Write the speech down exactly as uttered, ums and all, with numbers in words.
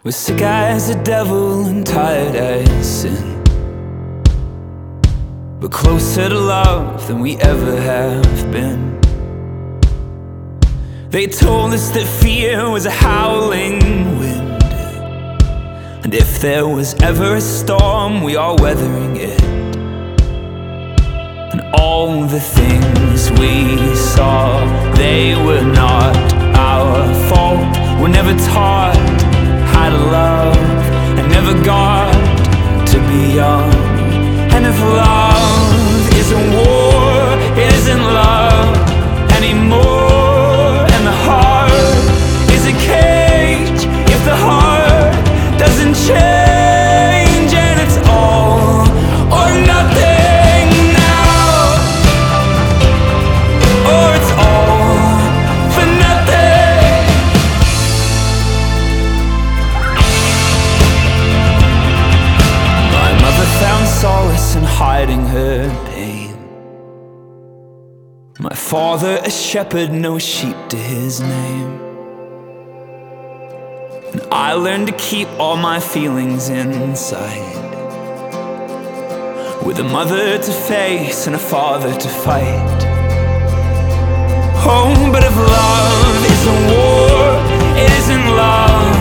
We're sick as the devil and tired as sin, but closer to love than we ever have been. They told us that fear was a howling wind, and if there was ever a storm, we are weathering it. And all the things we saw, they were not our fault. We're never taught how to love, and never got to be young. And if love isn't war, it isn't love anymore. And the heart is a cage if the heart doesn't change. And it's all or nothing now, or it's all for nothing. My mother found solace in hiding her pain. My father a shepherd, no sheep to his name. And I learned to keep all my feelings inside, with a mother to face and a father to fight. Oh, but if love isn't war, it isn't love